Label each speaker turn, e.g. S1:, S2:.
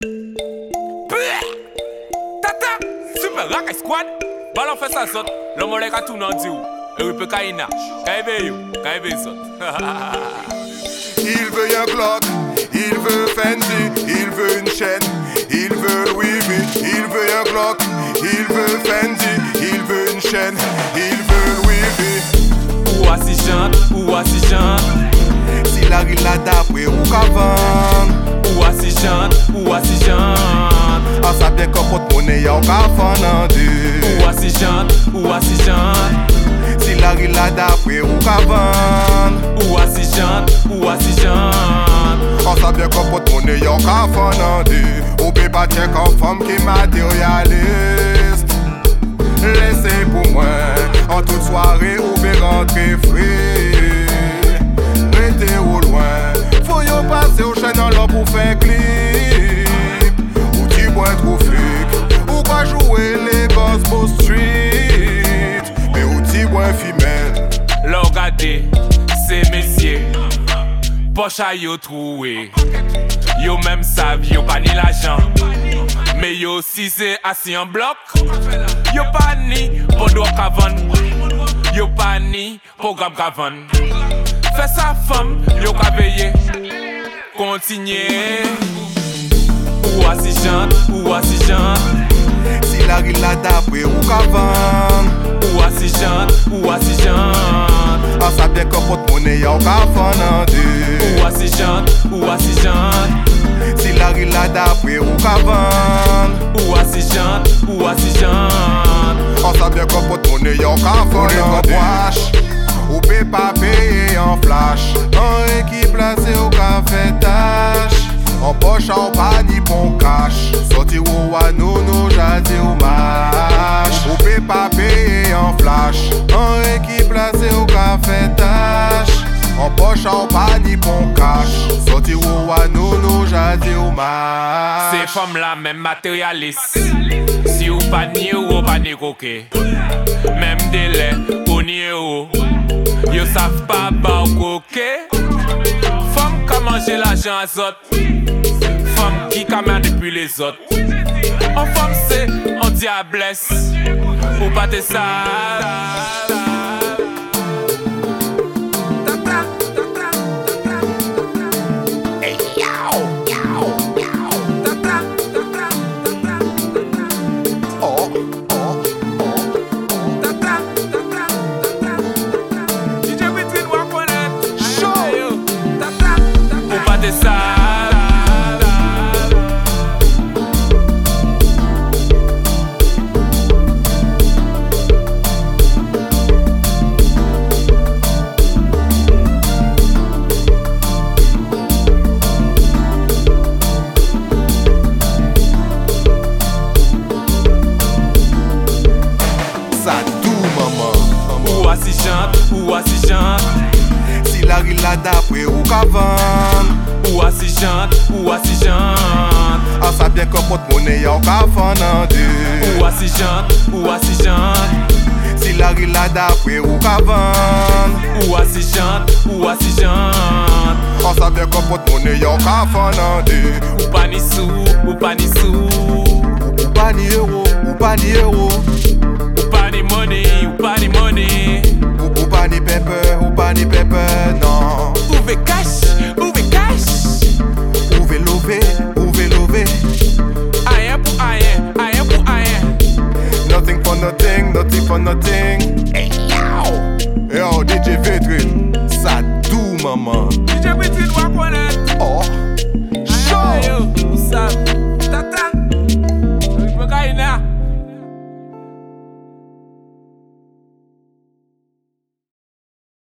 S1: Tata, super Rakai Squad. Ballon fait ça saute. L'homme les tout non dit. Et oui peut kaina. Kaibe yo, kaibe saute.
S2: Il veut un Glock, il veut Fendi, il veut une chaîne, il veut Louis V. Il veut un Glock, il veut Fendi, il veut une chaîne, il veut Louis V.
S1: Ou assis chante, ou assis chante.
S2: Si la rila d'après ou qu'avant.
S1: Ou assis chante, ou assis chante.
S2: En sa bien qu'un porte-monnaie y'a au café nan deux.
S1: Ou assis chante, ou assis chante.
S2: Si la rila d'après ou qu'avant.
S1: Ou assis chante, ou assis chante.
S2: On sa bien qu'un porte-monnaie y'a au café nan deux. Ou peut pas tiens qu'en femme qui matérialiste. Laissez pour moi, en toute soirée ou peut rentrer frais. Restez au loin, faut y passer au chaîne en l'or pour faire clip. Ou tu bois trop fric, ou pas jouer les Gospel Street. Mais ou tu bois femelle.
S1: Là regardez, c'est messieurs. Poche à yo troué. Yo même savent, yo pas ni l'argent. Mais yo si c'est assis en bloc. Yo pas ni podo kavan. Yo pas ni programme kavan. Fais sa femme, yo ka veillé. Continuez. Ou assis chante, ou assis chante.
S2: Si la rila d'après ou qu'avant.
S1: Ou assis chante, ou assis chante.
S2: En sa bien qu'un porte-monnaie y'a au café nan deux.
S1: Ou assis chante, ou assis chante.
S2: Si la rila d'après ou qu'avant.
S1: Ou assis chante, ou assis chante.
S2: On sa bien qu'un porte-monnaie y'a au café nan deux. Ou peut pas payer en flash. En équipe placée au café tâche. En poche en pas ni bon cash. Sorti ou à nous jazzy ou match. Ou peut pas payer en flash. En équipe placée au café tâche. En poche en pas ni bon cash. Sorti ou à nous jazzy ou match.
S1: Ces femmes là même matérialistes. Si ou pas ni ou pas ni coquet. Même délai ou ni ou. Yo savent pas ba ou coquet. Femme qui manger l'argent à zot. Femme qui caméra depuis les autres. En femme c'est en diablesse. Ou pas de ça. Ou assis chante, ou assis chante.
S2: Si la rila d'après ou qu'avant.
S1: Ou assis chante, ou assis chante.
S2: En sa bien qu'un porte-monnaie y'a au café nan deux.
S1: Ou assis chante, ou assis chante.
S2: Si la rila d'après ou qu'avant.
S1: Ou assis chante, ou assis chante.
S2: En sa bien qu'un porte-monnaie y'a au café nan deux.
S1: Ou pas ni sou, ou pas ni sou.
S2: Ou pas ni euro, ou pas ni euro.
S1: Ou pas ni money, ou pas ni money.
S2: Ou pas ni pepper, ou pas ni pepper, non.
S1: Ouve cash, ouve cash.
S2: Ouve lové, ouve lové.
S1: Ayen pour ayen, ayen pour ayen.
S2: Nothing for nothing, nothing for nothing. Hey yo, yo DJ Vedrin, ça doux maman.
S1: DJ Petit doit connaître.
S2: Oh,
S1: show. Yo, où ça?